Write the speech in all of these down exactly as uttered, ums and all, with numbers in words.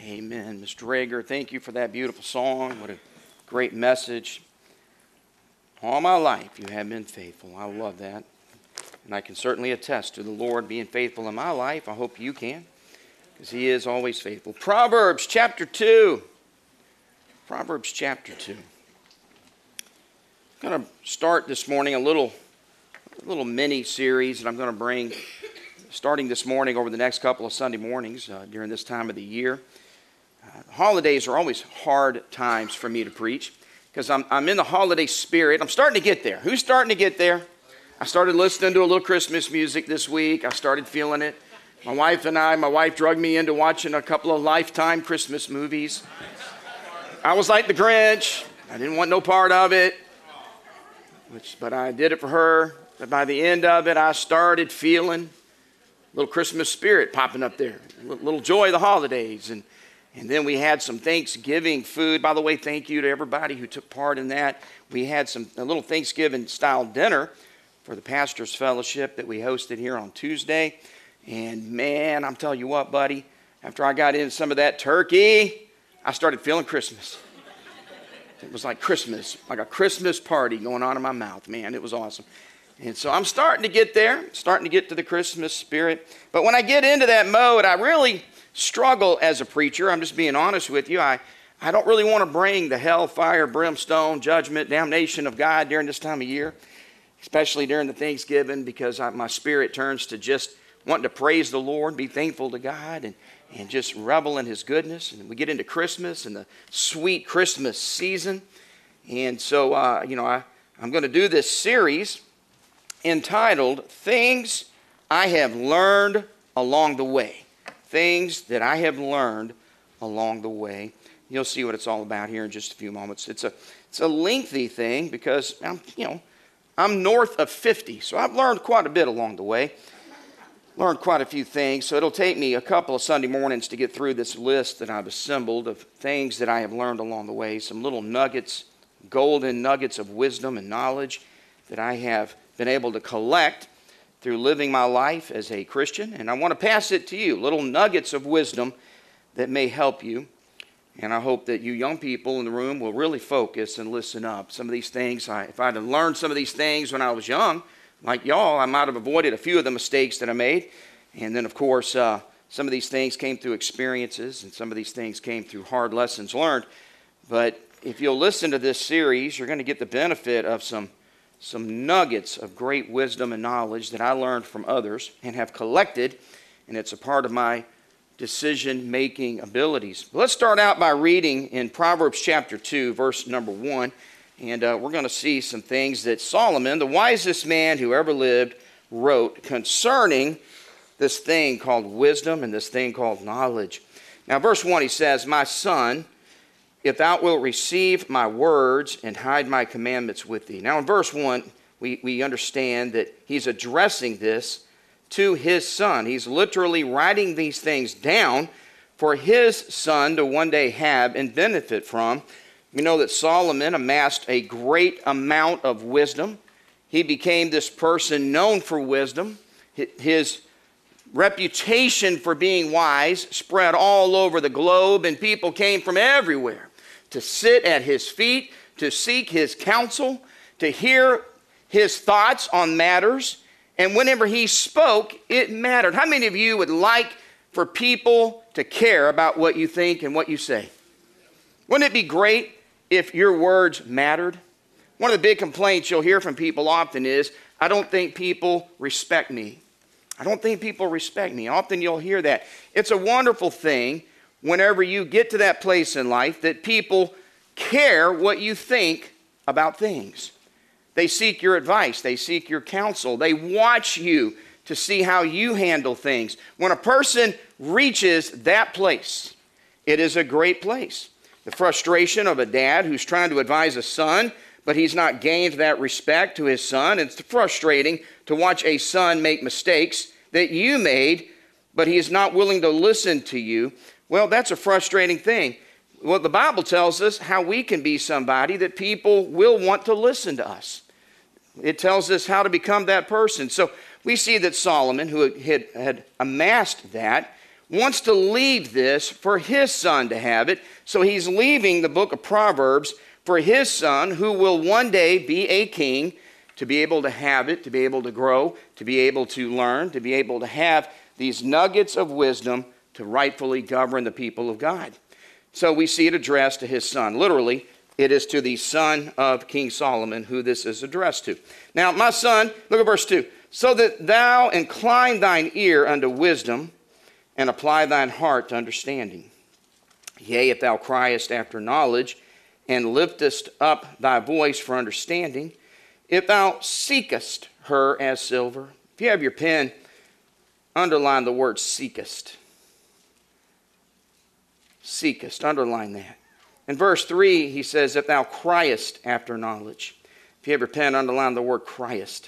Amen. Mister Rager, thank you for that beautiful song. What a great message. All my life you have been faithful. I love that. And I can certainly attest to the Lord being faithful in my life. I hope you can, because He is always faithful. Proverbs chapter two. Proverbs chapter two. I'm going to start this morning a little, a little mini series that I'm going to bring starting this morning over the next couple of Sunday mornings uh, during this time of the year. Uh, holidays are always hard times for me to preach because I'm, I'm in the holiday spirit. I'm starting to get there. Who's starting to get there? I started listening to a little Christmas music this week. I started feeling it. My wife and I, my wife drugged me into watching a couple of Lifetime Christmas movies. I was like the Grinch. I didn't want no part of it, which, but I did it for her. But by the end of it, I started feeling a little Christmas spirit popping up there, a little joy of the holidays. And, and then we had some Thanksgiving food. By the way, thank you to everybody who took part in that. We had some a little Thanksgiving-style dinner for the Pastor's Fellowship that we hosted here on Tuesday. And man, I'm telling you what, buddy, after I got into some of that turkey, I started feeling Christmas. It was like Christmas, like a Christmas party going on in my mouth, man. It was awesome. And so I'm starting to get there, starting to get to the Christmas spirit. But when I get into that mode, I really struggle as a preacher. I'm just being honest with you. I, I don't really want to bring the hell, fire, brimstone, judgment, damnation of God during this time of year, especially during the Thanksgiving, because I, my spirit turns to just wanting to praise the Lord, be thankful to God, and, and just revel in His goodness. And we get into Christmas and the sweet Christmas season. And so, uh, you know, I, I'm going to do this series entitled, Things I Have Learned Along the Way. Things that I have learned along the way. You'll see what it's all about here in just a few moments. It's a, it's a lengthy thing because, I'm, you know, I'm north of fifty, so I've learned quite a bit along the way. Learned quite a few things, so it'll take me a couple of Sunday mornings to get through this list that I've assembled of things that I have learned along the way, some little nuggets, golden nuggets of wisdom and knowledge that I have been able to collect through living my life as a Christian, and I want to pass it to you, little nuggets of wisdom that may help you, and I hope that you young people in the room will really focus and listen up. Some of these things, I, if I'd have learned some of these things when I was young, like y'all, I might have avoided a few of the mistakes that I made. And then, of course, uh, some of these things came through experiences, and some of these things came through hard lessons learned. But if you'll listen to this series, you're going to get the benefit of some, some nuggets of great wisdom and knowledge that I learned from others and have collected, and it's a part of my decision-making abilities. Let's start out by reading in Proverbs chapter two, verse number one. And uh, we're going to see some things that Solomon, the wisest man who ever lived, wrote concerning this thing called wisdom and this thing called knowledge. Now, verse one, he says, My son, if thou wilt receive my words and hide my commandments with thee. Now, in verse one, we, we understand that he's addressing this to his son. He's literally writing these things down for his son to one day have and benefit from. We know that Solomon amassed a great amount of wisdom. He became this person known for wisdom. His reputation for being wise spread all over the globe, and people came from everywhere to sit at his feet, to seek his counsel, to hear his thoughts on matters. And whenever he spoke, it mattered. How many of you would like for people to care about what you think and what you say? Wouldn't it be great if your words mattered? One of the big complaints you'll hear from people often is, I don't think people respect me. I don't think people respect me. Often you'll hear that. It's a wonderful thing whenever you get to that place in life that people care what you think about things. They seek your advice. They seek your counsel. They watch you to see how you handle things. When a person reaches that place, it is a great place. The frustration of a dad who's trying to advise a son, but he's not gained that respect to his son. It's frustrating to watch a son make mistakes that you made, but he is not willing to listen to you. Well, that's a frustrating thing. Well, the Bible tells us how we can be somebody that people will want to listen to us. It tells us how to become that person. So we see that Solomon, who had, had amassed that, wants to leave this for his son to have it. So he's leaving the book of Proverbs for his son, who will one day be a king, to be able to have it, to be able to grow, to be able to learn, to be able to have these nuggets of wisdom to rightfully govern the people of God. So we see it addressed to his son. Literally, it is to the son of King Solomon who this is addressed to. Now, my son, look at verse two. So that thou incline thine ear unto wisdom, and apply thine heart to understanding. Yea, if thou criest after knowledge, and liftest up thy voice for understanding, if thou seekest her as silver. If you have your pen, underline the word seekest. Seekest, underline that. In verse three, he says, if thou criest after knowledge. If you have your pen, underline the word criest.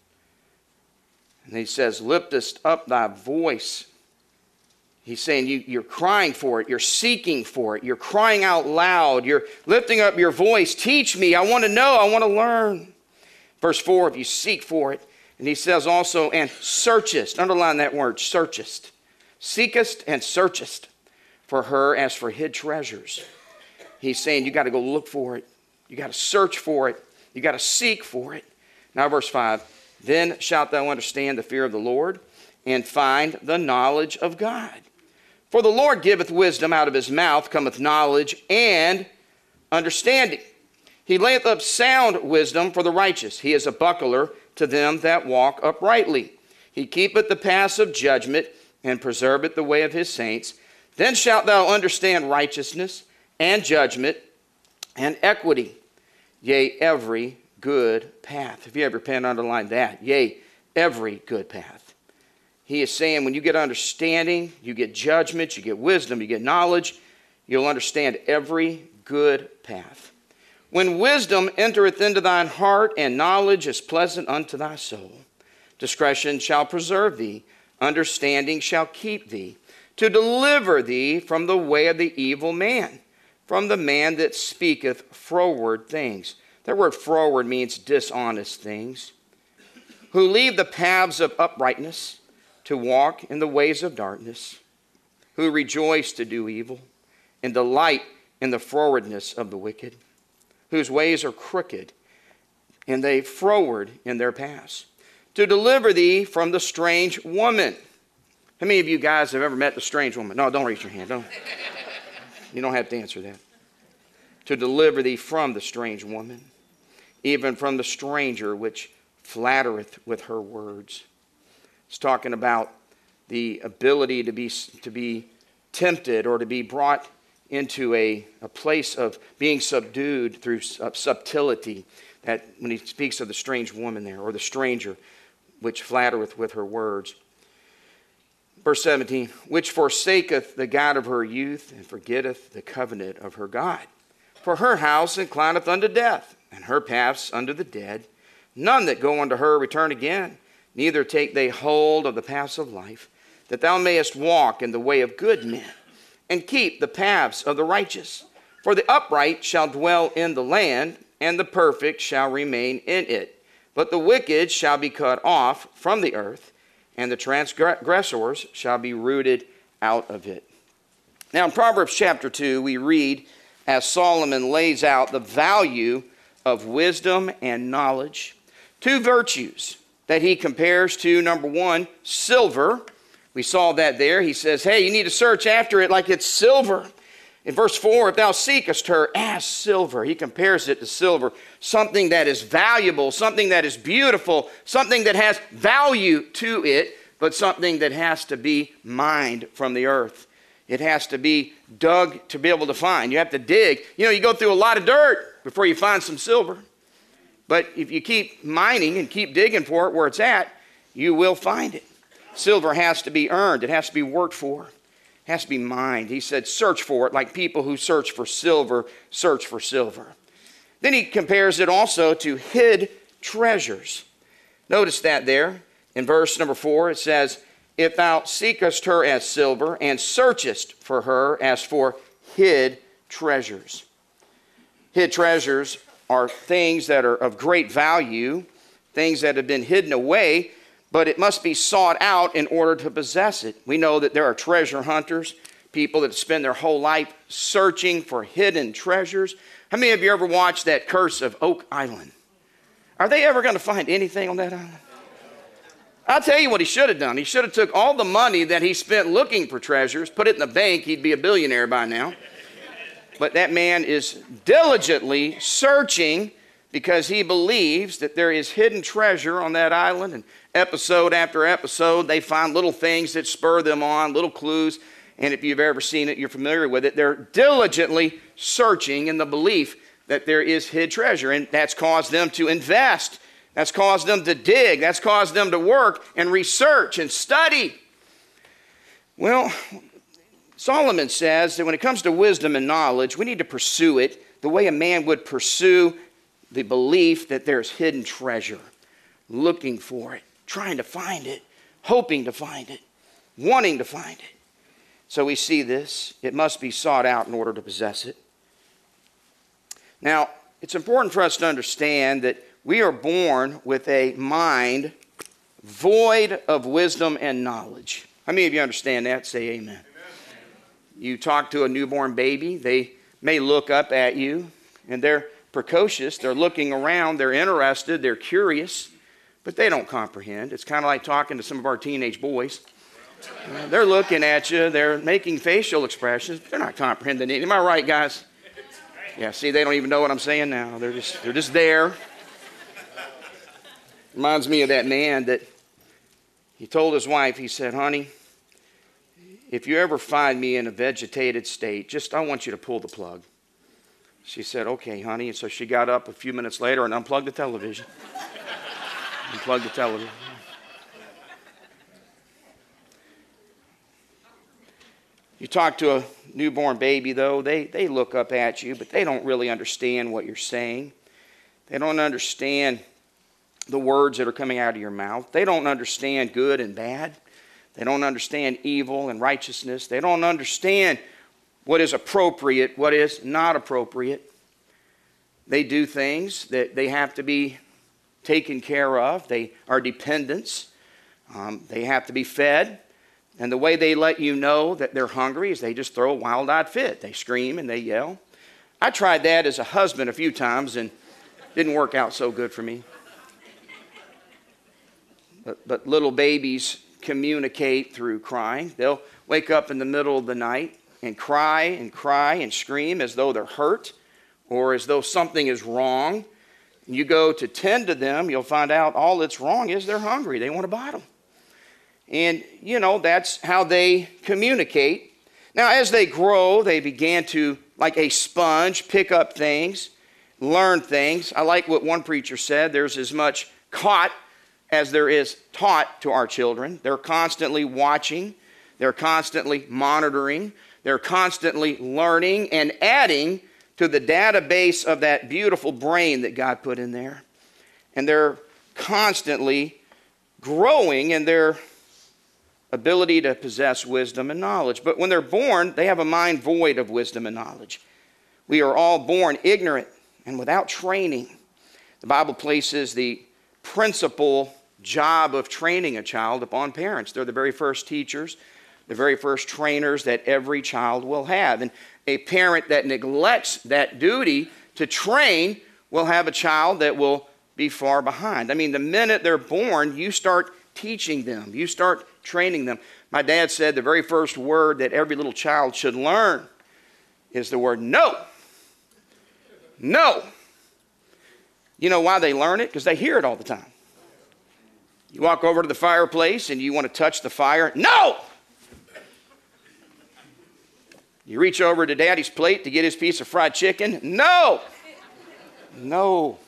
And he says, liftest up thy voice. He's saying you, you're crying for it. You're seeking for it. You're crying out loud. You're lifting up your voice. Teach me. I want to know. I want to learn. Verse four, if you seek for it. And he says also, and searchest. Underline that word, searchest. Seekest and searchest for her as for hid treasures. He's saying you got to go look for it. You got to search for it. You got to seek for it. Now verse five, then shalt thou understand the fear of the Lord, and find the knowledge of God. For the Lord giveth wisdom, out of his mouth cometh knowledge and understanding. He layeth up sound wisdom for the righteous. He is a buckler to them that walk uprightly. He keepeth the paths of judgment, and preserveth the way of his saints. Then shalt thou understand righteousness, and judgment, and equity. Yea, every good path. If you have your pen, underline that. Yea, every good path. He is saying when you get understanding, you get judgment, you get wisdom, you get knowledge, you'll understand every good path. When wisdom entereth into thine heart, and knowledge is pleasant unto thy soul, discretion shall preserve thee, understanding shall keep thee, to deliver thee from the way of the evil man, from the man that speaketh froward things. That word froward means dishonest things. Who leave the paths of uprightness, to walk in the ways of darkness, who rejoice to do evil, and delight in the frowardness of the wicked, whose ways are crooked, and they froward in their paths, to deliver thee from the strange woman. How many of you guys have ever met the strange woman? No, don't raise your hand. Don't. You don't have to answer that. To deliver thee from the strange woman, even from the stranger which flattereth with her words. It's talking about the ability to be, to be tempted or to be brought into a, a place of being subdued through subtlety. That when he speaks of the strange woman there, or the stranger which flattereth with her words. Verse seventeen, which forsaketh the God of her youth, and forgetteth the covenant of her God. For her house inclineth unto death, and her paths unto the dead. None that go unto her return again, neither take they hold of the paths of life, that thou mayest walk in the way of good men, and keep the paths of the righteous. For the upright shall dwell in the land, and the perfect shall remain in it. But the wicked shall be cut off from the earth, and the transgressors shall be rooted out of it. Now in Proverbs chapter two, we read as Solomon lays out the value of wisdom and knowledge. Two virtues that he compares to, number one, silver. We saw that there. He says, hey, you need to search after it like it's silver. In verse four, if thou seekest her as silver, he compares it to silver, something that is valuable, something that is beautiful, something that has value to it, but something that has to be mined from the earth. It has to be dug to be able to find. You have to dig. You know, you go through a lot of dirt before you find some silver. But if you keep mining and keep digging for it where it's at, you will find it. Silver has to be earned. It has to be worked for. It has to be mined. He said, search for it like people who search for silver, search for silver. Then he compares it also to hid treasures. Notice that there in verse number four, it says, if thou seekest her as silver, and searchest for her as for hid treasures. Hid treasures are things that are of great value, things that have been hidden away, but it must be sought out in order to possess it. We know that there are treasure hunters, people that spend their whole life searching for hidden treasures. How many of you ever watched that Curse of Oak Island? Are they ever going to find anything on that island? I'll tell you what he should have done. He should have took all the money that he spent looking for treasures, put it in the bank. He'd be a billionaire by now. But that man is diligently searching because he believes that there is hidden treasure on that island. And episode after episode, they find little things that spur them on, little clues. And if you've ever seen it, you're familiar with it. They're diligently searching in the belief that there is hid treasure. And that's caused them to invest. That's caused them to dig. That's caused them to work and research and study. Well, Solomon says that when it comes to wisdom and knowledge, we need to pursue it the way a man would pursue the belief that there's hidden treasure. Looking for it, trying to find it, hoping to find it, wanting to find it. So we see this. It must be sought out in order to possess it. Now, it's important for us to understand that we are born with a mind void of wisdom and knowledge. How many of you understand that? Say amen. Amen. You talk to a newborn baby, they may look up at you, and they're precocious. They're looking around, they're interested, they're curious, but they don't comprehend. It's kind of like talking to some of our teenage boys. Uh, they're looking at you, they're making facial expressions, but they're not comprehending it. Am I right, guys? Yeah, see, they don't even know what I'm saying now. They're just, they're just there. Reminds me of that man that he told his wife, he said, honey, if you ever find me in a vegetated state, just I want you to pull the plug. She said, okay, honey. And so she got up a few minutes later and unplugged the television. Unplugged the television. You talk to a newborn baby, though, they, they look up at you, but they don't really understand what you're saying. They don't understand the words that are coming out of your mouth. They don't understand good and bad. They don't understand evil and righteousness. They don't understand what is appropriate, what is not appropriate. They do things that they have to be taken care of. They are dependents. Um, they have to be fed. And the way they let you know that they're hungry is they just throw a wild-eyed fit. They scream and they yell. I tried that as a husband a few times and didn't work out so good for me. But, but little babies communicate through crying. They'll wake up in the middle of the night and cry and cry and scream as though they're hurt or as though something is wrong. You go to tend to them, you'll find out all that's wrong is they're hungry. They want a bottle. And, you know, that's how they communicate. Now, as they grow, they began to, like a sponge, pick up things, learn things. I like what one preacher said. There's as much caught as there is taught to our children. They're constantly watching. They're constantly monitoring. They're constantly learning and adding to the database of that beautiful brain that God put in there. And they're constantly growing in their ability to possess wisdom and knowledge. But when they're born, they have a mind void of wisdom and knowledge. We are all born ignorant and without training. The Bible places the principal job of training a child upon parents. They're the very first teachers, the very first trainers that every child will have. And a parent that neglects that duty to train will have a child that will be far behind. I mean, the minute they're born, you start teaching them. You start training them. My dad said the very first word that every little child should learn is the word no. No. You know why they learn it? Because they hear it all the time. You walk over to the fireplace and you want to touch the fire. No! You reach over to Daddy's plate to get his piece of fried chicken. No! No.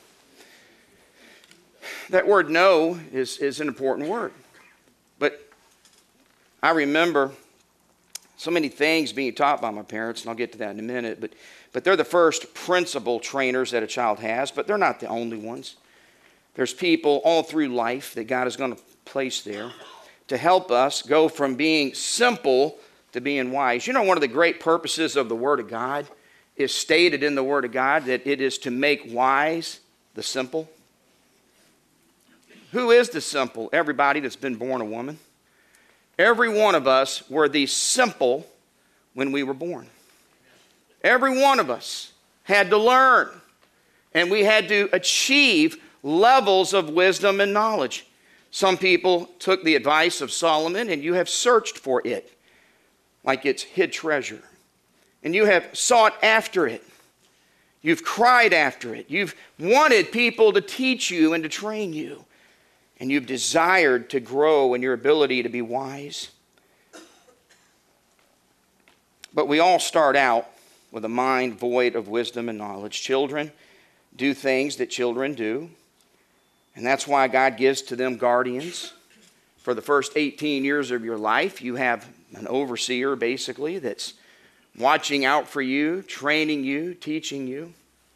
That word no is, is an important word. But I remember so many things being taught by my parents, and I'll get to that in a minute, but, but they're the first principal trainers that a child has, but they're not the only ones. There's people all through life that God is going to place there to help us go from being simple to being wise. You know, one of the great purposes of the Word of God is stated in the Word of God that it is to make wise the simple. Who is the simple? Everybody that's been born a woman. Every one of us were the simple when we were born. Every one of us had to learn, and we had to achieve levels of wisdom and knowledge. Some people took the advice of Solomon, and you have searched for it like it's hid treasure. And you have sought after it. You've cried after it. You've wanted people to teach you and to train you. And you've desired to grow in your ability to be wise. But we all start out with a mind void of wisdom and knowledge. Children do things that children do. And that's why God gives to them guardians. For the first eighteen years of your life, you have an overseer, basically, that's watching out for you, training you, teaching you.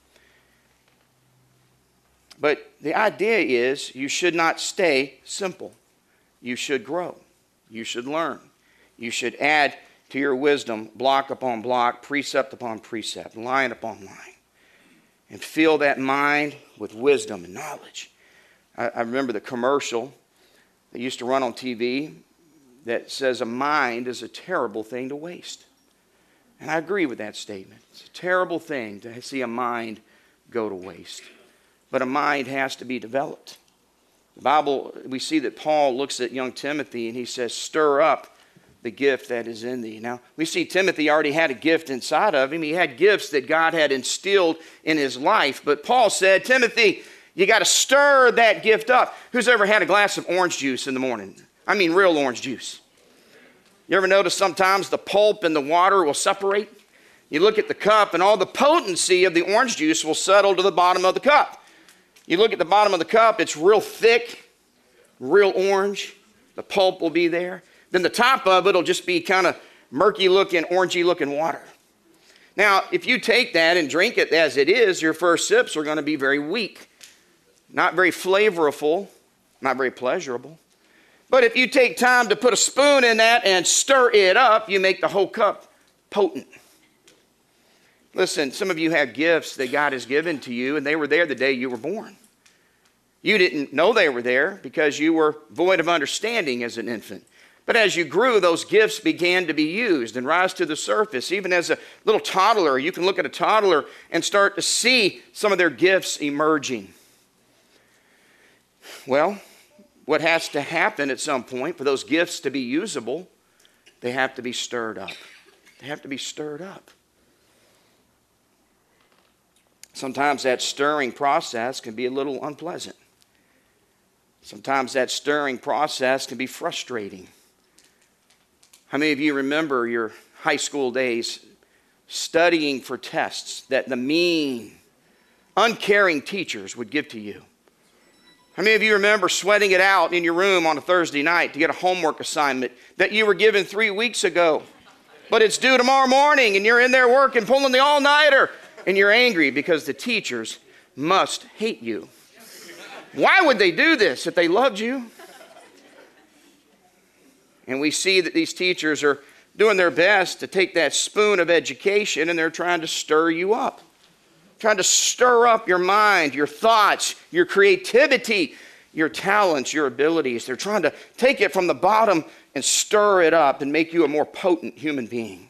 But the idea is you should not stay simple. You should grow. You should learn. You should add to your wisdom block upon block, precept upon precept, line upon line. And fill that mind with wisdom and knowledge. I, I remember the commercial that used to run on T V that says a mind is a terrible thing to waste. And I agree with that statement. It's a terrible thing to see a mind go to waste. But a mind has to be developed. The Bible, we see that Paul looks at young Timothy and he says, stir up the gift that is in thee. Now, we see Timothy already had a gift inside of him. He had gifts that God had instilled in his life. But Paul said, Timothy, you got to stir that gift up. Who's ever had a glass of orange juice in the morning? I mean real orange juice. You ever notice sometimes the pulp and the water will separate? You look at the cup and all the potency of the orange juice will settle to the bottom of the cup. You look at the bottom of the cup, it's real thick, real orange. The pulp will be there. Then the top of it will just be kind of murky looking, orangey looking water. Now, if you take that and drink it as it is, your first sips are going to be very weak. Not very flavorful, not very pleasurable. But if you take time to put a spoon in that and stir it up, you make the whole cup potent. Listen, some of you have gifts that God has given to you, and they were there the day you were born. You didn't know they were there because you were void of understanding as an infant. But as you grew, those gifts began to be used and rise to the surface. Even as a little toddler, you can look at a toddler and start to see some of their gifts emerging. Well, what has to happen at some point for those gifts to be usable, they have to be stirred up. They have to be stirred up. Sometimes that stirring process can be a little unpleasant. Sometimes that stirring process can be frustrating. How many of you remember your high school days studying for tests that the mean, uncaring teachers would give to you? How many of you remember sweating it out in your room on a Thursday night to get a homework assignment that you were given three weeks ago? But it's due tomorrow morning and you're in there working, pulling the all-nighter, and you're angry because the teachers must hate you. Why would they do this if they loved you? And we see that these teachers are doing their best to take that spoon of education and they're trying to stir you up. Trying to stir up your mind, your thoughts, your creativity, your talents, your abilities. They're trying to take it from the bottom and stir it up and make you a more potent human being.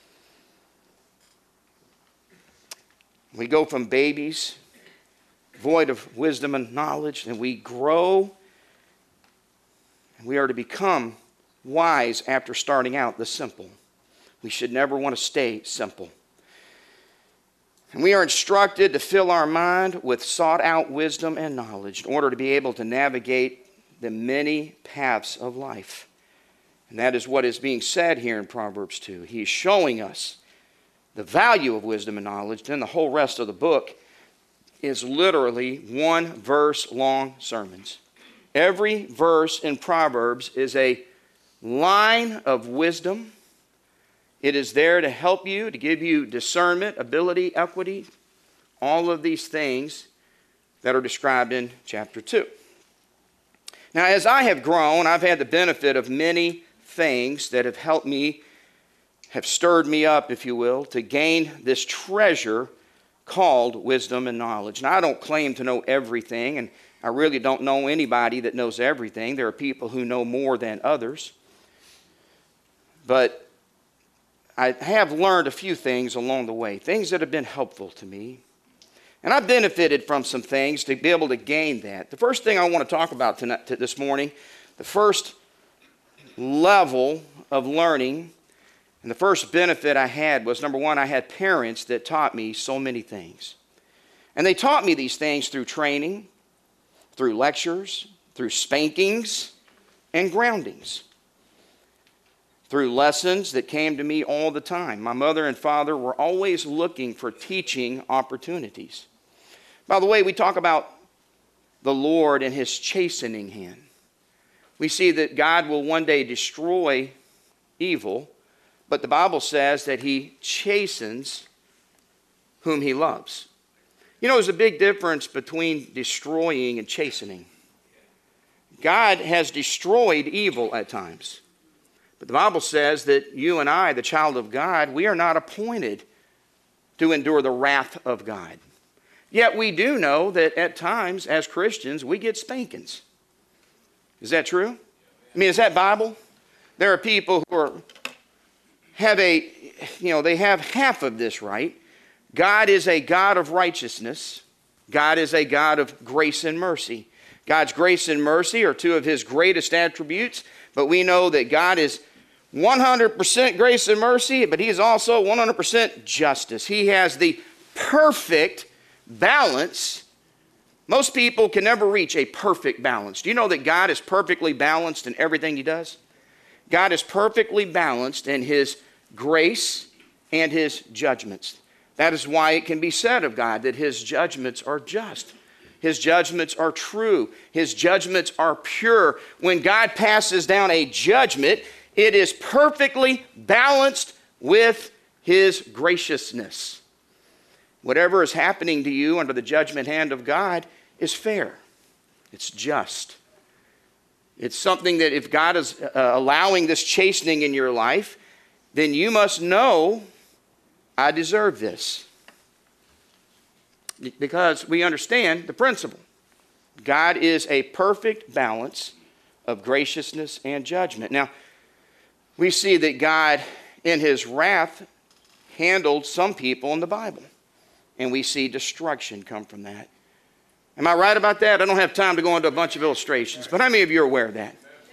We go from babies, void of wisdom and knowledge, and we grow, and we are to become wise after starting out the simple. We should never want to stay simple. And we are instructed to fill our mind with sought-out wisdom and knowledge in order to be able to navigate the many paths of life. And that is what is being said here in Proverbs two. He is showing us the value of wisdom and knowledge. Then the whole rest of the book is literally one verse long sermons. Every verse in Proverbs is a line of wisdom. It is there to help you, to give you discernment, ability, equity, all of these things that are described in chapter two. Now, as I have grown, I've had the benefit of many things that have helped me, have stirred me up, if you will, to gain this treasure called wisdom and knowledge. Now, I don't claim to know everything, and I really don't know anybody that knows everything. There are people who know more than others. But I have learned a few things along the way, things that have been helpful to me. And I've benefited from some things to be able to gain that. The first thing I want to talk about tonight, this morning, the first level of learning and the first benefit I had was, number one, I had parents that taught me so many things. And they taught me these things through training, through lectures, through spankings, and groundings. Through lessons that came to me all the time. My mother and father were always looking for teaching opportunities. By the way, we talk about the Lord and His chastening hand. We see that God will one day destroy evil, but the Bible says that He chastens whom He loves. You know, there's a big difference between destroying and chastening. God has destroyed evil at times. But the Bible says that you and I, the child of God, we are not appointed to endure the wrath of God. Yet we do know that at times, as Christians, we get spankings. Is that true? I mean, is that Bible? There are people who are, have a, you know, they have half of this right. God is a God of righteousness. God is a God of grace and mercy. God's grace and mercy are two of His greatest attributes, but we know that God is one hundred percent grace and mercy, but He is also one hundred percent justice. He has the perfect balance. Most people can never reach a perfect balance. Do you know that God is perfectly balanced in everything He does? God is perfectly balanced in His grace and His judgments. That is why it can be said of God that His judgments are just. His judgments are true. His judgments are pure. When God passes down a judgment, it is perfectly balanced with His graciousness. Whatever is happening to you under the judgment hand of God is fair. It's just. It's something that if God is uh, allowing this chastening in your life, then you must know, I deserve this. Because we understand the principle. God is a perfect balance of graciousness and judgment. Now, we see that God, in His wrath, handled some people in the Bible. And we see destruction come from that. Am I right about that? I don't have time to go into a bunch of illustrations, but how many of you are aware of that?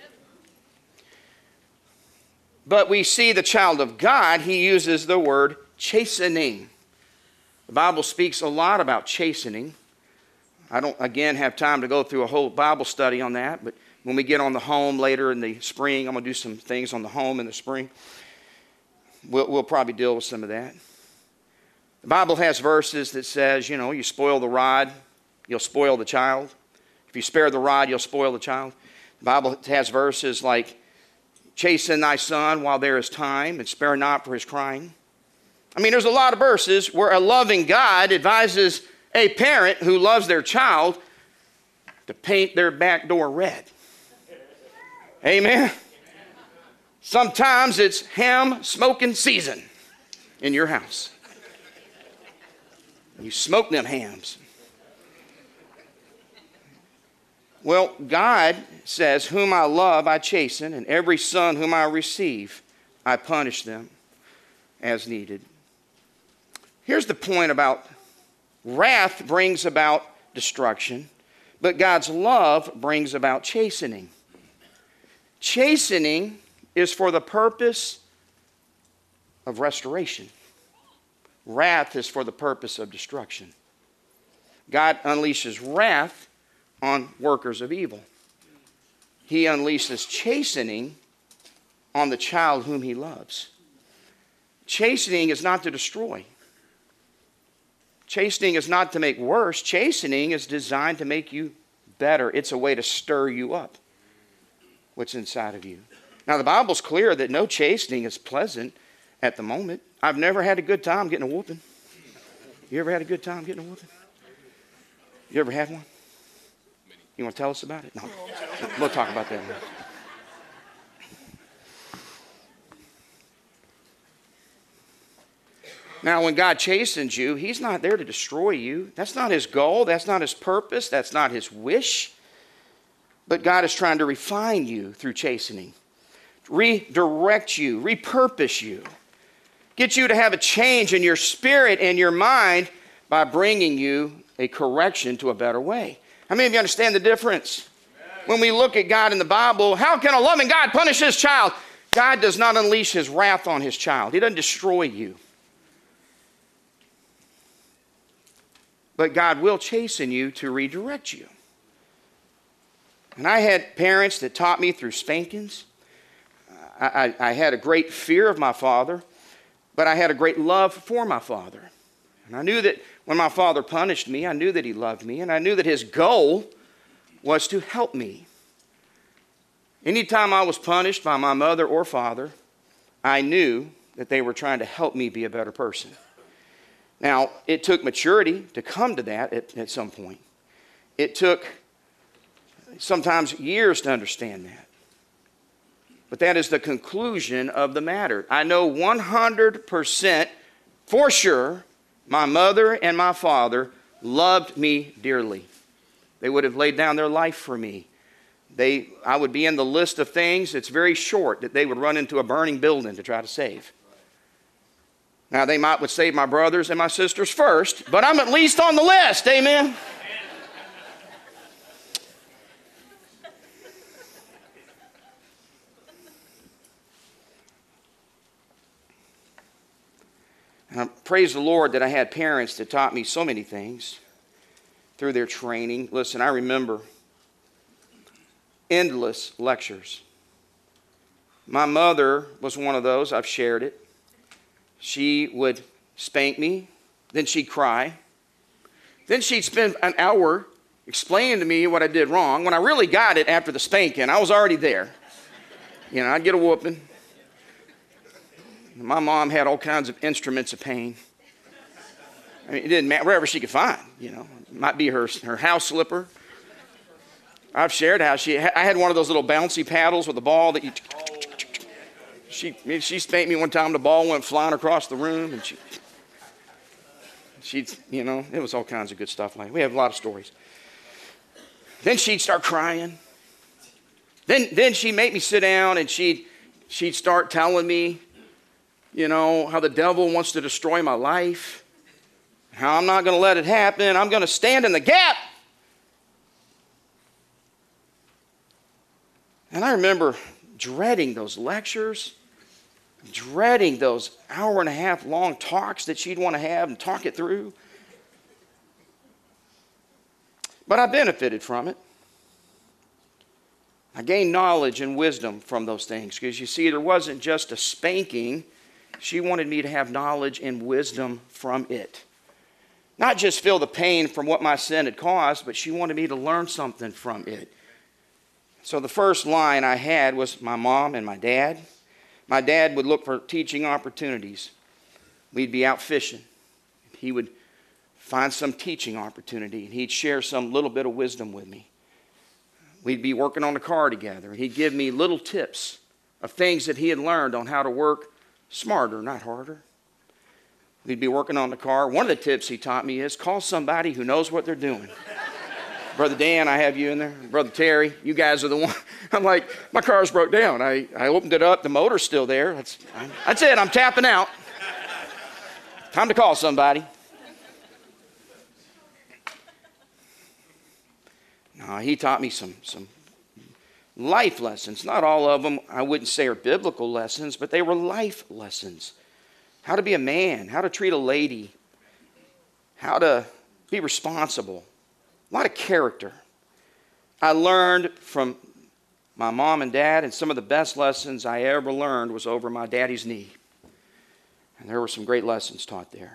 But we see the child of God, He uses the word chastening. The Bible speaks a lot about chastening. I don't, again, have time to go through a whole Bible study on that, but when we get on the home later in the spring, I'm going to do some things on the home in the spring. We'll, we'll probably deal with some of that. The Bible has verses that says, you know, you spoil the rod, you'll spoil the child. If you spare the rod, you'll spoil the child. The Bible has verses like, chasten thy son while there is time, and spare not for his crying. I mean, there's a lot of verses where a loving God advises a parent who loves their child to paint their back door red. Amen? Sometimes it's ham smoking season in your house. You smoke them hams. Well, God says, whom I love, I chasten, and every son whom I receive, I punish them as needed. Here's the point about wrath brings about destruction, but God's love brings about chastening. Chastening is for the purpose of restoration. Wrath is for the purpose of destruction. God unleashes wrath on workers of evil. He unleashes chastening on the child whom He loves. Chastening is not to destroy. Chastening is not to make worse. Chastening is designed to make you better. It's a way to stir you up, what's inside of you. Now, the Bible's clear that no chastening is pleasant at the moment. I've never had a good time getting a whooping. You ever had a good time getting a whooping? You ever had one? You want to tell us about it? No. We'll talk about that later. Now, when God chastens you, he's not there to destroy you. That's not his goal. That's not his purpose. That's not his wish. But God is trying to refine you through chastening, redirect you, repurpose you, get you to have a change in your spirit and your mind by bringing you a correction to a better way. How many of you understand the difference? When we look at God in the Bible, how can a loving God punish his child? God does not unleash his wrath on his child. He doesn't destroy you. But God will chasten you to redirect you. And I had parents that taught me through spankings. I, I, I had a great fear of my father, but I had a great love for my father. And I knew that when my father punished me, I knew that he loved me, and I knew that his goal was to help me. Anytime I was punished by my mother or father, I knew that they were trying to help me be a better person. Now, it took maturity to come to that at, at some point. It took sometimes years to understand that. But that is the conclusion of the matter. I know one hundred percent for sure my mother and my father loved me dearly. They would have laid down their life for me. They, I would be in the list of things, it's very short, that they would run into a burning building to try to save. Now, they might would save my brothers and my sisters first, but I'm at least on the list, amen? And I praise the Lord that I had parents that taught me so many things through their training. Listen, I remember endless lectures. My mother was one of those. I've shared it. She would spank me, then she'd cry. Then she'd spend an hour explaining to me what I did wrong. When I really got it after the spanking, I was already there. You know, I'd get a whooping. My mom had all kinds of instruments of pain. I mean, it didn't matter, wherever she could find, you know. It might be her, her house slipper. I've shared how she, I had one of those little bouncy paddles with a ball that you, she, she spanked me one time, the ball went flying across the room, and she, she'd, you know, it was all kinds of good stuff like that. We have a lot of stories. Then she'd start crying. Then, then she'd make me sit down, and she'd, she'd start telling me, you know, how the devil wants to destroy my life, how I'm not going to let it happen. I'm going to stand in the gap. And I remember dreading those lectures, dreading those hour and a half long talks that she'd want to have and talk it through. But I benefited from it. I gained knowledge and wisdom from those things, because you see, there wasn't just a spanking. She wanted me to have knowledge and wisdom from it. Not just feel the pain from what my sin had caused, but she wanted me to learn something from it. So the first line I had was my mom and my dad. My dad would look for teaching opportunities. We'd be out fishing. He would find some teaching opportunity, and he'd share some little bit of wisdom with me. We'd be working on the car together, and he'd give me little tips of things that he had learned on how to work smarter, not harder. We'd be working on the car. One of the tips he taught me is call somebody who knows what they're doing. Brother Dan, I have you in there. Brother Terry, you guys are the one. I'm like, my car's broke down. I, I opened it up. The motor's still there. That's, that's it. I'm tapping out. Time to call somebody. No, he taught me some, some life lessons. Not all of them, I wouldn't say, are biblical lessons, but they were life lessons. How to be a man, how to treat a lady, how to be responsible. A lot of character. I learned from my mom and dad, and some of the best lessons I ever learned was over my daddy's knee. And there were some great lessons taught there.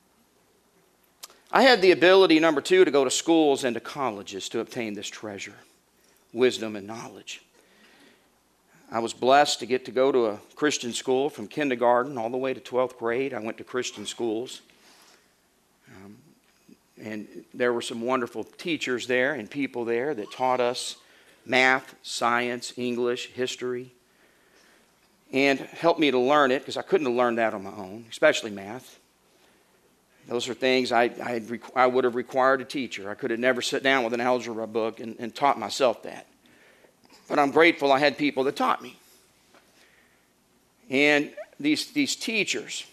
I had the ability, number two, to go to schools and to colleges to obtain this treasure, wisdom and knowledge. I was blessed to get to go to a Christian school from kindergarten all the way to twelfth grade. I went to Christian schools. Um, and there were some wonderful teachers there and people there that taught us math, science, English, history, and helped me to learn it, because I couldn't have learned that on my own, especially math. Those are things I, I, had, I would have required a teacher. I could have never sat down with an algebra book and, and taught myself that. But I'm grateful I had people that taught me. And these, these teachers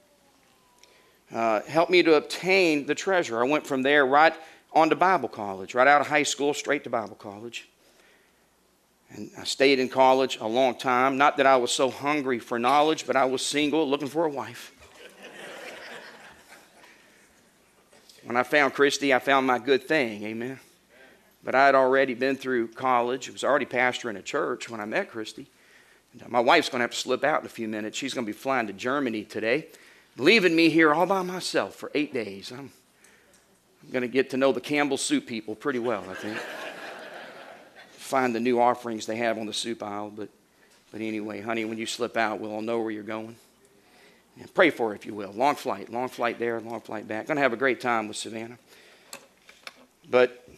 uh, helped me to obtain the treasure. I went from there right on to Bible college, right out of high school, straight to Bible college. And I stayed in college a long time. Not that I was so hungry for knowledge, but I was single, looking for a wife. When I found Christy, I found my good thing, amen. But I had already been through college. I was already pastoring a church when I met Christy. And my wife's going to have to slip out in a few minutes. She's going to be flying to Germany today, leaving me here all by myself for eight days. I'm, I'm going to get to know the Campbell soup people pretty well, I think. Find the new offerings they have on the soup aisle. But, but anyway, honey, when you slip out, we'll all know where you're going. And pray for her, if you will. Long flight, long flight there, long flight back. Going to have a great time with Savannah. But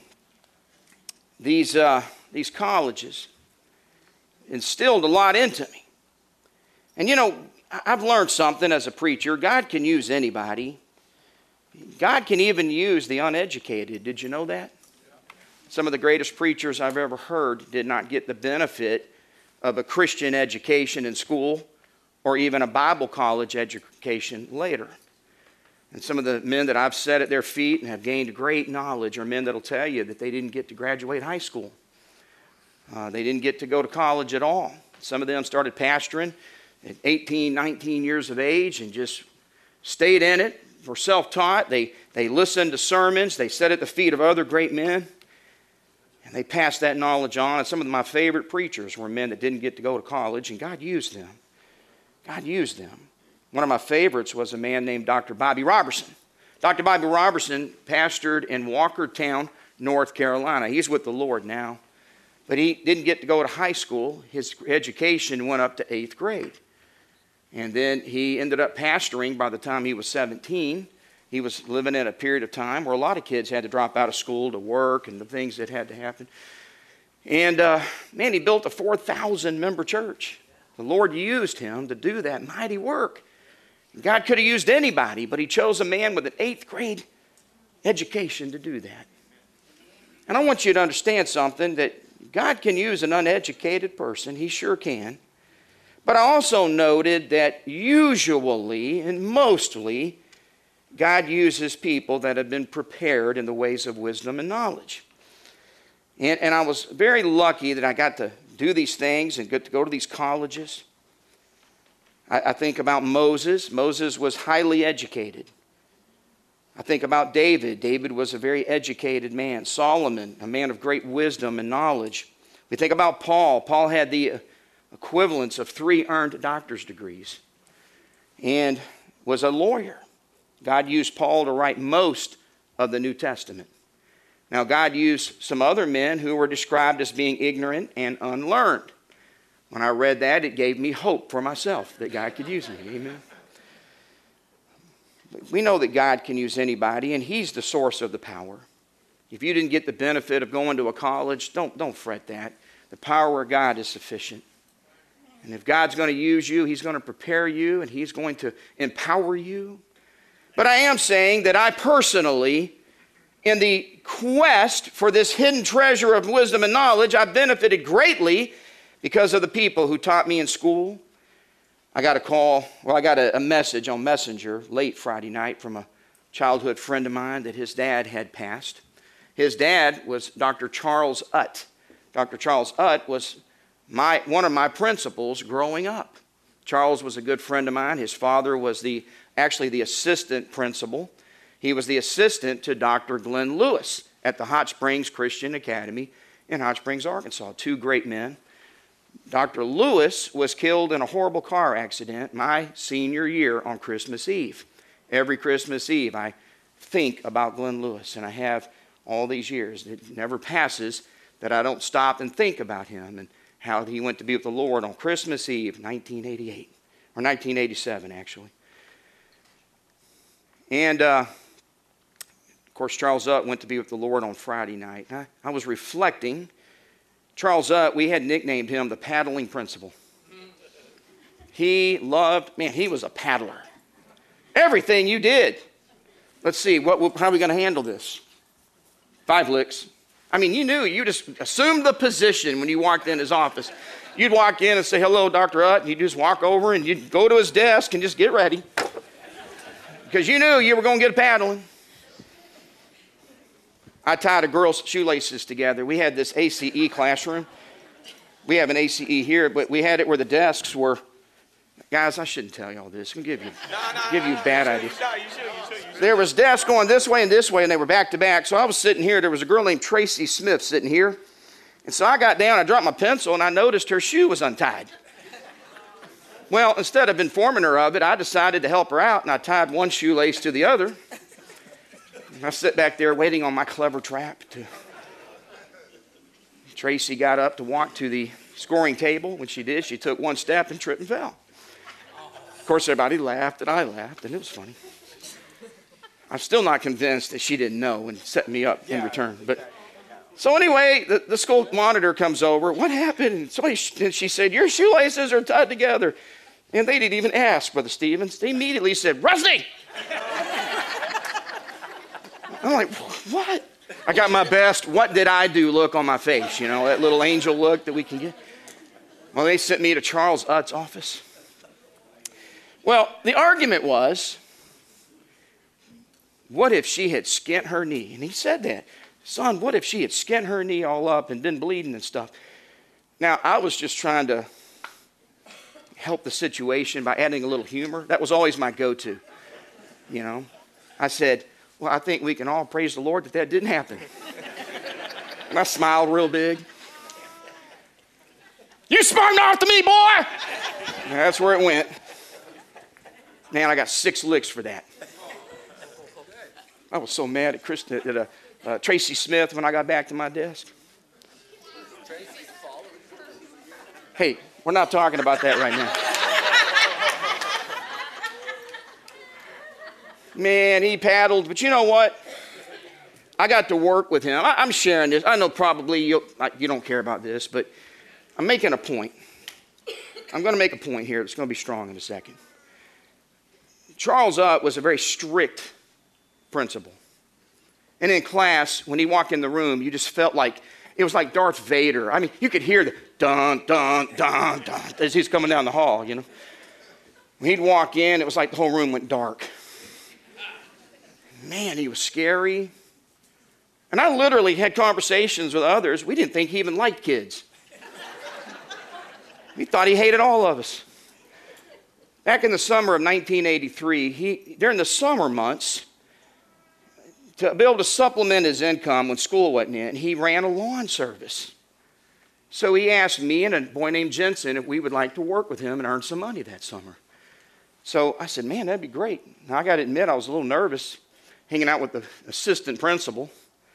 these, uh, these colleges instilled a lot into me. And you know, I've learned something as a preacher. God can use anybody. God can even use the uneducated. Did you know that? Some of the greatest preachers I've ever heard did not get the benefit of a Christian education in school or even a Bible college education later. And some of the men that I've sat at their feet and have gained great knowledge are men that will tell you that they didn't get to graduate high school. Uh, they didn't get to go to college at all. Some of them started pastoring at eighteen, nineteen years of age and just stayed in it, were self-taught. They, they listened to sermons. They sat at the feet of other great men. And they passed that knowledge on. And some of my favorite preachers were men that didn't get to go to college, and God used them. God used them. One of my favorites was a man named Doctor Bobby Robertson. Doctor Bobby Robertson pastored in Walkertown, North Carolina. He's with the Lord now. But he didn't get to go to high school. His education went up to eighth grade. And then he ended up pastoring by the time he was seventeen. He was living in a period of time where a lot of kids had to drop out of school to work and the things that had to happen. And, uh, man, he built a four thousand member church. The Lord used him to do that mighty work. God could have used anybody, but he chose a man with an eighth grade education to do that. And I want you to understand something, that God can use an uneducated person. He sure can. But I also noted that usually and mostly God uses people that have been prepared in the ways of wisdom and knowledge. And, and I was very lucky that I got to do these things and get to go to these colleges. I, I think about Moses. Moses was highly educated. I think about David. David was a very educated man. Solomon, a man of great wisdom and knowledge. We think about Paul. Paul had the equivalence of three earned doctor's degrees and was a lawyer. God used Paul to write most of the New Testament. Now, God used some other men who were described as being ignorant and unlearned. When I read that, it gave me hope for myself that God could use me. Amen. We know that God can use anybody, and he's the source of the power. If you didn't get the benefit of going to a college, don't, don't fret that. The power of God is sufficient. And if God's going to use you, he's going to prepare you, and he's going to empower you. But I am saying that I personally, in the quest for this hidden treasure of wisdom and knowledge, I've benefited greatly because of the people who taught me in school. I got a call, well, I got a, a message on Messenger late Friday night from a childhood friend of mine that his dad had passed. His dad was Doctor Charles Utt. Doctor Charles Utt was my, one of my principals growing up. Charles was a good friend of mine. His father was the actually the assistant principal. He was the assistant to Doctor Glenn Lewis at the Hot Springs Christian Academy in Hot Springs, Arkansas. Two great men. Doctor Lewis was killed in a horrible car accident my senior year on Christmas Eve. Every Christmas Eve I think about Glenn Lewis, and I have all these years. It never passes that I don't stop and think about him and how he went to be with the Lord on Christmas Eve, nineteen eighty-eight, or nineteen eighty-seven actually. And uh, of course, Charles Utt went to be with the Lord on Friday night. I, I was reflecting. Charles Utt, we had nicknamed him the paddling principal. He loved, man, he was a paddler. Everything you did. let's see, what, how are we going to handle this? Five licks. I mean, you knew, you just assumed the position when you walked in his office. You'd walk in and say, hello, Doctor Utt, and you'd just walk over and you'd go to his desk and just get ready. Because you knew you were going to get a paddling. I tied a girl's shoelaces together. We had this A C E classroom. We have an A C E here, but we had it where the desks were. Guys, I shouldn't tell you all this. I'm going to give you, no, no, give you no, bad no, ideas. No, you should, you should, you should. There was desks going this way and this way, and they were back to back. So I was sitting here. There was a girl named Tracy Smith sitting here. And so I got down, I dropped my pencil, and I noticed her shoe was untied. Well, instead of informing her of it, I decided to help her out, and I tied one shoelace to the other. And I sit back there waiting on my clever trap. To... Tracy got up to walk to the scoring table. When she did, she took one step and tripped and fell. Of course, everybody laughed, and I laughed, and it was funny. I'm still not convinced that she didn't know and set me up in return. But so anyway, the, the school monitor comes over. What happened? And, somebody, and she said, your shoelaces are tied together. And they didn't even ask, Brother Stevens. They immediately said, Rusty! I'm like, what? I got my best, what did I do look on my face, you know, that little angel look that we can get. Well, they sent me to Charles Utt's office. Well, the argument was, what if she had skint her knee? And he said that. Son, what if she had skint her knee all up and been bleeding and stuff? Now, I was just trying to help the situation by adding a little humor. That was always my go-to, you know. I said, well, I think we can all praise the Lord that that didn't happen. And I smiled real big. You smarting off to me, boy! And that's where it went. Man, I got six licks for that. I was so mad at, Chris, at uh, uh, Tracy Smith when I got back to my desk. Hey, we're not talking about that right now. Man, he paddled, but you know what? I got to work with him. I, I'm sharing this. I know probably you, you don't care about this, but I'm making a point. I'm going to make a point here that's going to be strong in a second. Charles Utt was a very strict principal. And in class, when he walked in the room, you just felt like, it was like Darth Vader. I mean, you could hear the dun, dun, dun, dun, as he's coming down the hall, you know. When he'd walk in, it was like the whole room went dark. Man, he was scary. And I literally had conversations with others. We didn't think he even liked kids. We thought he hated all of us. Back in the summer of nineteen eighty-three, he, during the summer months, to be able to supplement his income when school wasn't in, he ran a lawn service. So he asked me and a boy named Jensen if we would like to work with him and earn some money that summer. So I said, man, that'd be great. Now, I got to admit, I was a little nervous hanging out with the assistant principal.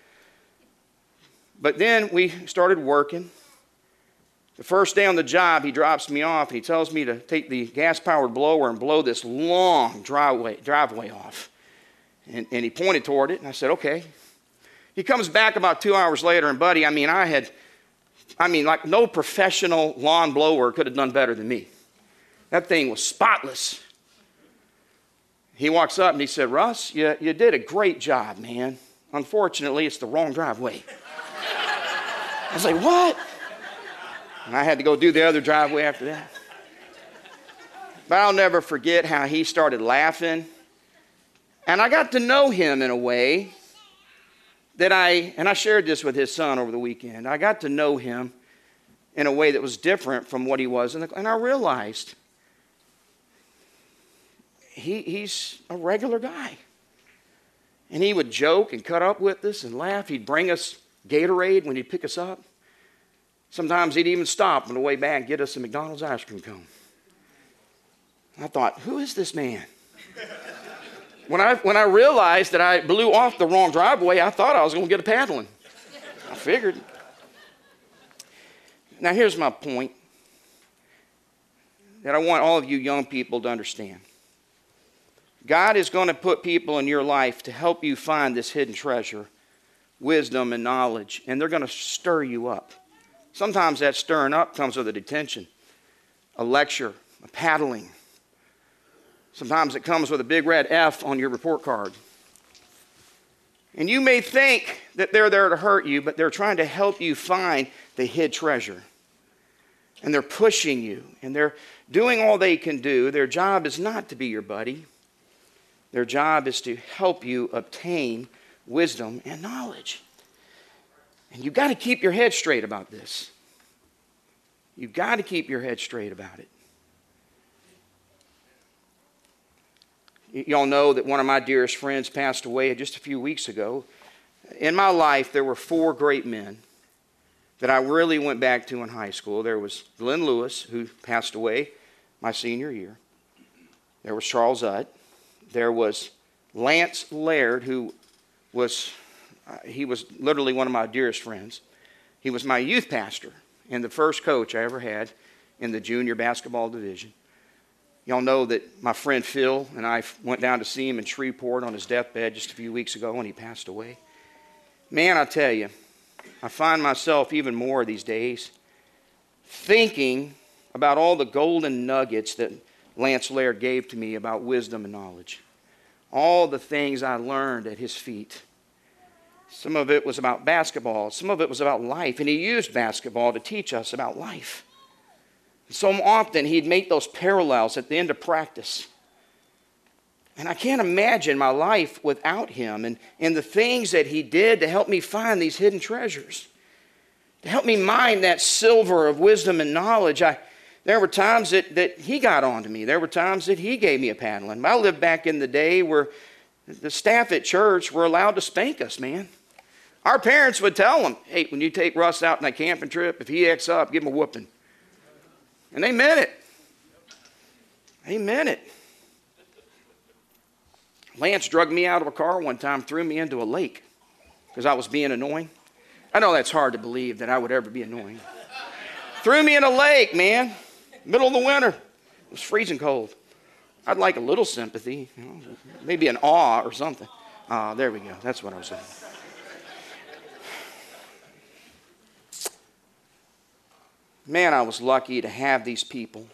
But then we started working. The first day on the job, he drops me off and he tells me to take the gas-powered blower and blow this long driveway, driveway off. And, and he pointed toward it, and I said, okay. He comes back about two hours later, and buddy, I mean, I had, I mean, like no professional lawn blower could have done better than me. That thing was spotless. He walks up and he said, Russ, you, you did a great job, man. Unfortunately, it's the wrong driveway. I was like, what? And I had to go do the other driveway after that. But I'll never forget how he started laughing. And I got to know him in a way that I, and I shared this with his son over the weekend. I got to know him in a way that was different from what he was. And, and I realized he, he's a regular guy. And he would joke and cut up with us and laugh. He'd bring us Gatorade when he'd pick us up. Sometimes he'd even stop on the way back and get us a McDonald's ice cream cone. I thought, who is this man? When I, when I realized that I blew off the wrong driveway, I thought I was going to get a paddling. I figured. Now, here's my point that I want all of you young people to understand. God is going to put people in your life to help you find this hidden treasure, wisdom and knowledge, and they're going to stir you up. Sometimes that stirring up comes with a detention, a lecture, a paddling. Sometimes it comes with a big red F on your report card. And you may think that they're there to hurt you, but they're trying to help you find the hid treasure. And they're pushing you, and they're doing all they can do. Their job is not to be your buddy. Their job is to help you obtain wisdom and knowledge. And you've got to keep your head straight about this. You've got to keep your head straight about it. Y'all know that one of my dearest friends passed away just a few weeks ago. In my life, there were four great men that I really went back to in high school. There was Glenn Lewis, who passed away my senior year. There was Charles Utt. There was Lance Laird, who was, uh, he was literally one of my dearest friends. He was my youth pastor and the first coach I ever had in the junior basketball division. Y'all know that my friend Phil and I went down to see him in Shreveport on his deathbed just a few weeks ago, and he passed away. Man, I tell you, I find myself even more these days thinking about all the golden nuggets that Lance Laird gave to me about wisdom and knowledge. All the things I learned at his feet. Some of it was about basketball. Some of it was about life. And he used basketball to teach us about life. So often he'd make those parallels at the end of practice. And I can't imagine my life without him and, and the things that he did to help me find these hidden treasures. To help me mine that silver of wisdom and knowledge. I, there were times that, that he got on to me. There were times that he gave me a paddling. I lived back in the day where the staff at church were allowed to spank us, man. Our parents would tell them, hey, when you take Russ out on that camping trip, if he acts up, give him a whooping. And they meant it. They meant it. Lance drugged me out of a car one time, threw me into a lake because I was being annoying. I know that's hard to believe that I would ever be annoying. Threw me in a lake, man. Middle of the winter. It was freezing cold. I'd like a little sympathy, you know, maybe an awe or something. Ah, uh, there we go. That's what I was saying. Man, I was lucky to have these people.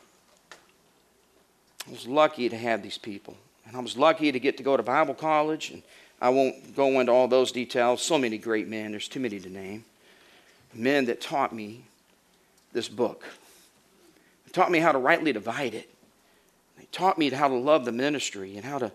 I was lucky to have these people. And I was lucky to get to go to Bible college. And I won't go into all those details. So many great men. There's too many to name. Men that taught me this book. They taught me how to rightly divide it. They taught me how to love the ministry and how to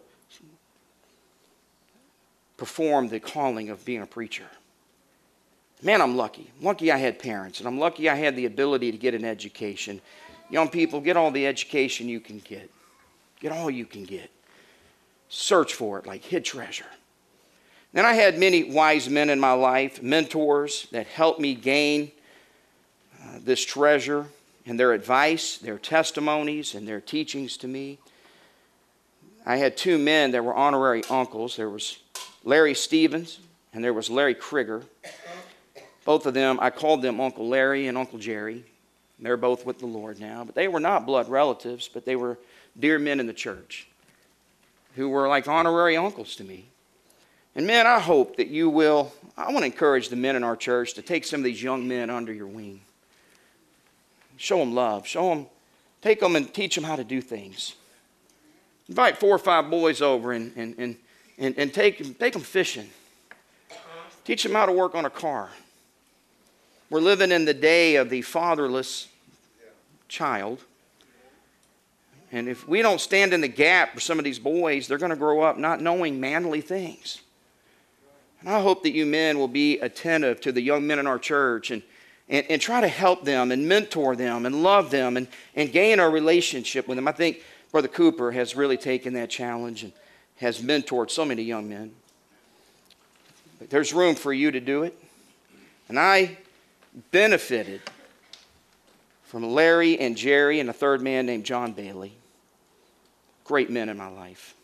perform the calling of being a preacher. Man, I'm lucky. I'm lucky I had parents, and I'm lucky I had the ability to get an education. Young people, get all the education you can get. Get all you can get. Search for it like hid treasure. Then I had many wise men in my life, mentors that helped me gain uh, this treasure, and their advice, their testimonies, and their teachings to me. I had two men that were honorary uncles. There was Larry Stevens, and there was Larry Krieger. Both of them, I called them Uncle Larry and Uncle Jerry. They're both with the Lord now. But they were not blood relatives, but they were dear men in the church who were like honorary uncles to me. And men, I hope that you will, I want to encourage the men in our church to take some of these young men under your wing. Show them love. Show them, take them and teach them how to do things. Invite four or five boys over and, and, and, and, and take, take them fishing. Teach them how to work on a car. We're living in the day of the fatherless child. And if we don't stand in the gap for some of these boys, they're going to grow up not knowing manly things. And I hope that you men will be attentive to the young men in our church and, and, and try to help them and mentor them and love them and, and gain a relationship with them. I think Brother Cooper has really taken that challenge and has mentored so many young men. But there's room for you to do it. And I benefited from Larry and Jerry and a third man named John Bailey. Great men in my life.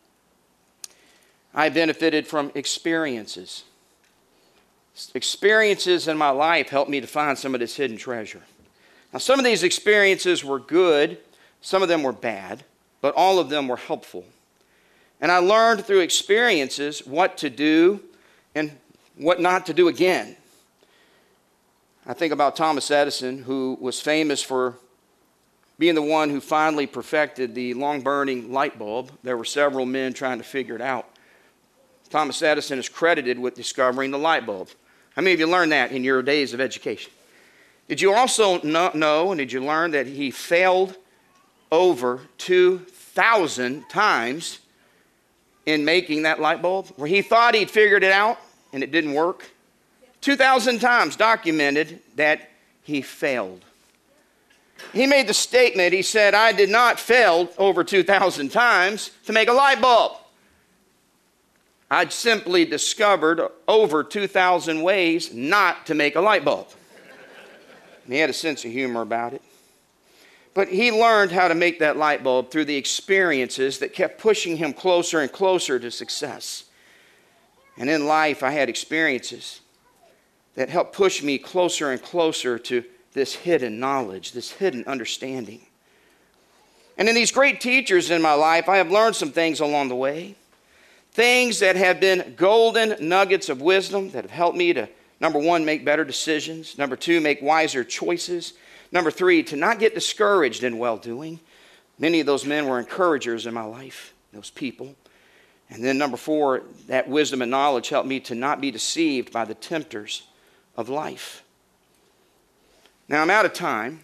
I benefited from experiences. Experiences in my life helped me to find some of this hidden treasure. Now, some of these experiences were good, some of them were bad, but all of them were helpful. And I learned through experiences what to do and what not to do again. I think about Thomas Edison, who was famous for being the one who finally perfected the long-burning light bulb. There were several men trying to figure it out. Thomas Edison is credited with discovering the light bulb. How many of you learned that in your days of education? Did you also know and did you learn that he failed over two thousand times in making that light bulb? Where he thought he'd figured it out and it didn't work? two thousand times documented that he failed. He made the statement, he said, I did not fail over two thousand times to make a light bulb. I'd simply discovered over two thousand ways not to make a light bulb. And he had a sense of humor about it. But he learned how to make that light bulb through the experiences that kept pushing him closer and closer to success. And in life, I had experiences that helped push me closer and closer to this hidden knowledge, this hidden understanding. And in these great teachers in my life, I have learned some things along the way. Things that have been golden nuggets of wisdom that have helped me to, number one, make better decisions. Number two, make wiser choices. Number three, to not get discouraged in well-doing. Many of those men were encouragers in my life, those people. And then number four, that wisdom and knowledge helped me to not be deceived by the tempters of life. Now, I'm out of time.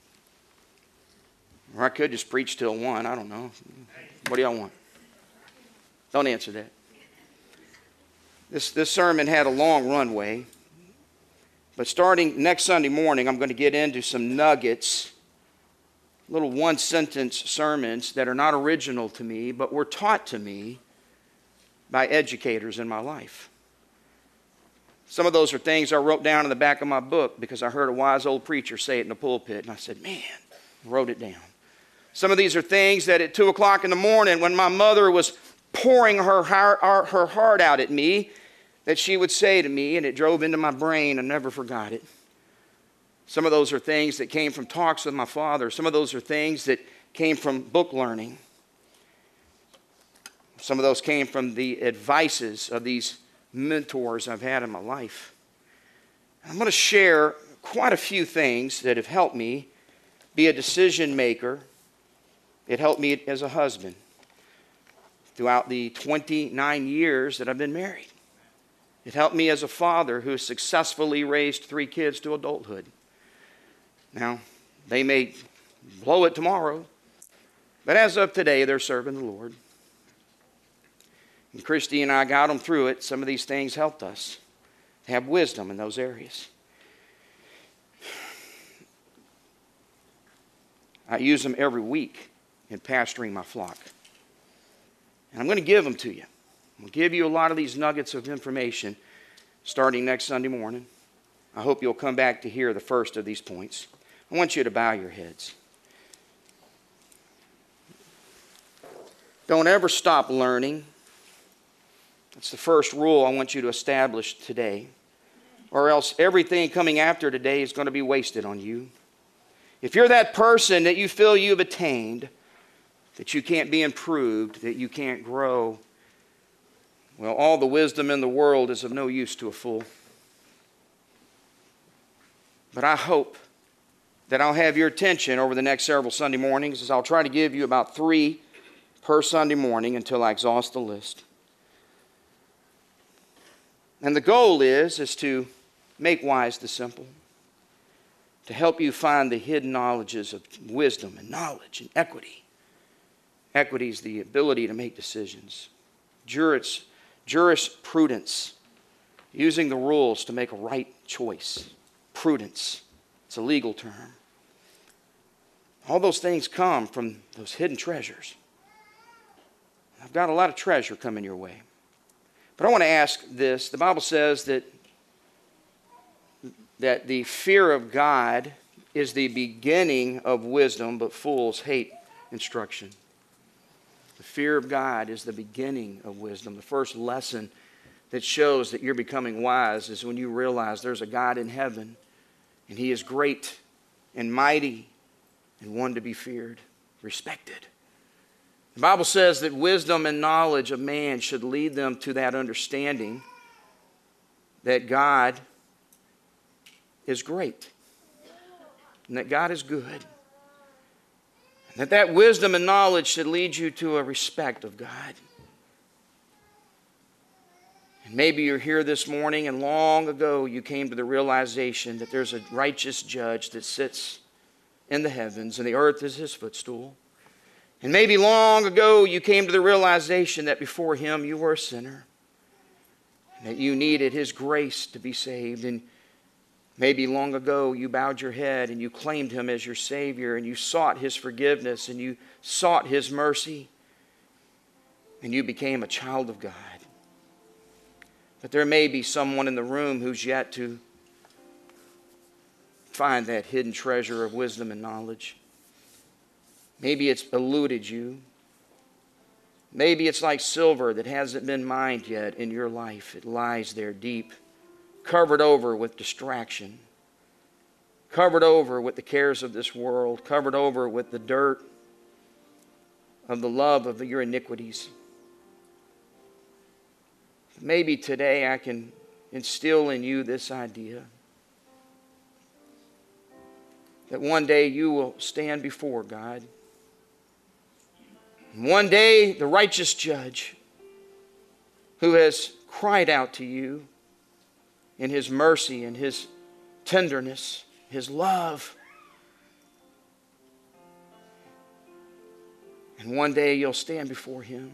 Or I could just preach till one. I don't know. What do y'all want? Don't answer that. This, this sermon had a long runway. But starting next Sunday morning, I'm going to get into some nuggets, little one-sentence sermons that are not original to me, but were taught to me by educators in my life. Some of those are things I wrote down in the back of my book because I heard a wise old preacher say it in the pulpit, and I said, man, I wrote it down. Some of these are things that at two o'clock in the morning when my mother was pouring her heart, her heart out at me, that she would say to me, and it drove into my brain. I never forgot it. Some of those are things that came from talks with my father. Some of those are things that came from book learning. Some of those came from the advices of these mentors I've had in my life. I'm going to share quite a few things that have helped me be a decision maker. It helped me as a husband throughout the twenty-nine years that I've been married. It helped me as a father who has successfully raised three kids to adulthood. Now, they may blow it tomorrow, but as of today, they're serving the Lord. And Christy and I got them through it. Some of these things helped us to have wisdom in those areas. I use them every week in pastoring my flock. And I'm going to give them to you. I'm going to give you a lot of these nuggets of information starting next Sunday morning. I hope you'll come back to hear the first of these points. I want you to bow your heads. Don't ever stop learning. That's the first rule I want you to establish today. Or else everything coming after today is going to be wasted on you. If you're that person that you feel you've attained, that you can't be improved, that you can't grow, well, all the wisdom in the world is of no use to a fool. But I hope that I'll have your attention over the next several Sunday mornings, as I'll try to give you about three per Sunday morning until I exhaust the list. And the goal is, is to make wise the simple, to help you find the hidden knowledges of wisdom and knowledge and equity. Equity is the ability to make decisions. Juris, jurisprudence, using the rules to make a right choice. Prudence, it's a legal term. All those things come from those hidden treasures. I've got a lot of treasure coming your way. But I want to ask this. The Bible says that, that the fear of God is the beginning of wisdom, but fools hate instruction. The fear of God is the beginning of wisdom. The first lesson that shows that you're becoming wise is when you realize there's a God in heaven, and He is great and mighty and one to be feared, respected. The Bible says that wisdom and knowledge of man should lead them to that understanding that God is great and that God is good. And that that wisdom and knowledge should lead you to a respect of God. And maybe you're here this morning and long ago you came to the realization that there's a righteous judge that sits in the heavens and the earth is his footstool. And maybe long ago you came to the realization that before him you were a sinner, and that you needed his grace to be saved. And maybe long ago you bowed your head and you claimed him as your Savior, and you sought his forgiveness and you sought his mercy, and you became a child of God. But there may be someone in the room who's yet to find that hidden treasure of wisdom and knowledge. Maybe it's eluded you. Maybe it's like silver that hasn't been mined yet in your life. It lies there deep, covered over with distraction, covered over with the cares of this world, covered over with the dirt of the love of your iniquities. Maybe today I can instill in you this idea that one day you will stand before God. And one day the righteous judge who has cried out to you in his mercy and his tenderness, his love. And one day you'll stand before him.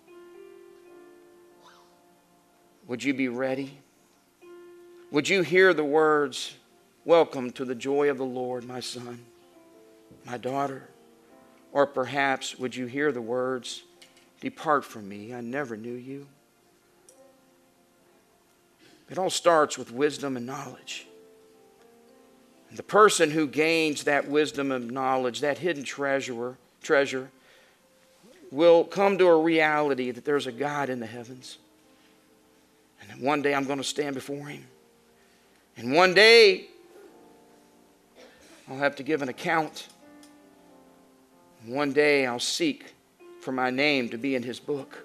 Would you be ready? Would you hear the words, "Welcome to the joy of the Lord, my son, my daughter"? Or perhaps would you hear the words, "Depart from me, I never knew you"? It all starts with wisdom and knowledge. And the person who gains that wisdom and knowledge, that hidden treasure, treasure, will come to a reality that there's a God in the heavens. And that one day I'm going to stand before him. And one day I'll have to give an account. And one day I'll seek for my name to be in his book.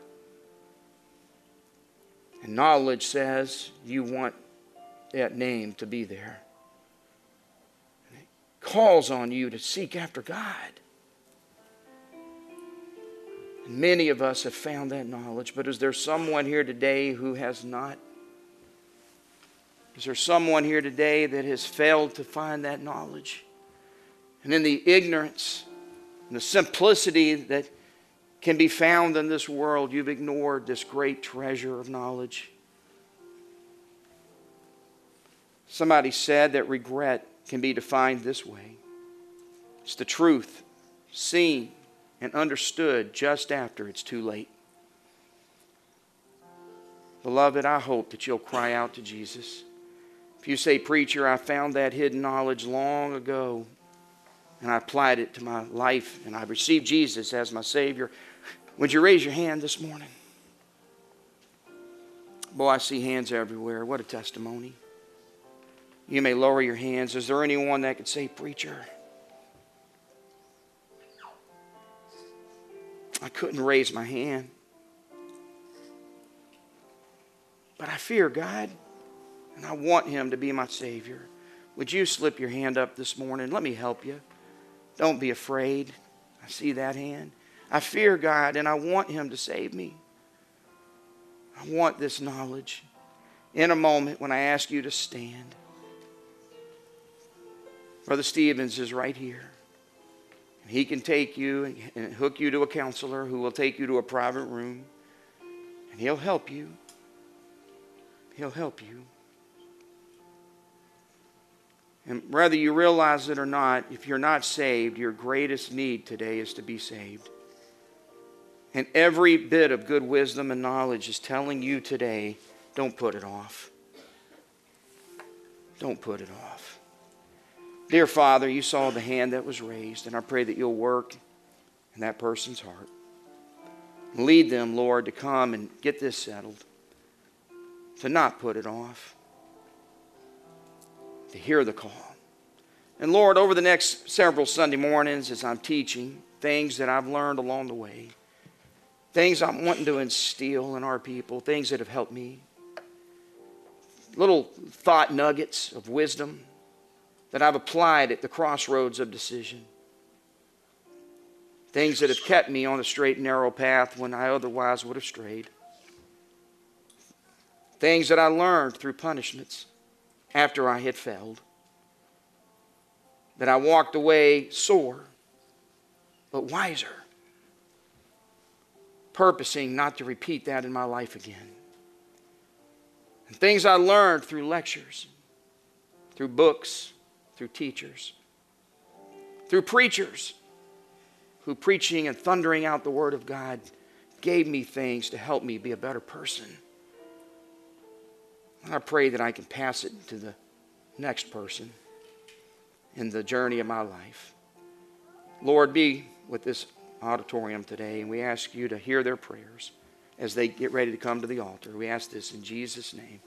And knowledge says you want that name to be there. And it calls on you to seek after God. And many of us have found that knowledge, but is there someone here today who has not? Is there someone here today that has failed to find that knowledge? And in the ignorance and the simplicity that can be found in this world, you've ignored this great treasure of knowledge. Somebody said that regret can be defined this way: it's the truth seen and understood just after it's too late. Beloved, I hope that you'll cry out to Jesus. If you say, "Preacher, I found that hidden knowledge long ago, and I applied it to my life, and I received Jesus as my Savior," would you raise your hand this morning? Boy, I see hands everywhere. What a testimony. You may lower your hands. Is there anyone that could say, "Preacher, I couldn't raise my hand, but I fear God, and I want him to be my Savior"? Would you slip your hand up this morning? Let me help you. Don't be afraid. I see that hand. I fear God, and I want him to save me. I want this knowledge. In a moment, when I ask you to stand, Brother Stevens is right here. And he can take you and hook you to a counselor who will take you to a private room. And he'll help you. He'll help you. And whether you realize it or not, if you're not saved, your greatest need today is to be saved. And every bit of good wisdom and knowledge is telling you today, don't put it off. Don't put it off. Dear Father, you saw the hand that was raised, and I pray that you'll work in that person's heart. Lead them, Lord, to come and get this settled, to not put it off, to hear the call. And Lord, over the next several Sunday mornings as I'm teaching, things that I've learned along the way, things I'm wanting to instill in our people, things that have helped me, little thought nuggets of wisdom that I've applied at the crossroads of decision. Things that have kept me on a straight and narrow path when I otherwise would have strayed. Things that I learned through punishments after I had failed. That I walked away sore, but wiser. Purposing not to repeat that in my life again. And things I learned through lectures, through books, through teachers, through preachers who, preaching and thundering out the Word of God, gave me things to help me be a better person. And I pray that I can pass it to the next person in the journey of my life. Lord, be with this auditorium today, and we ask you to hear their prayers as they get ready to come to the altar. We ask this in Jesus' name.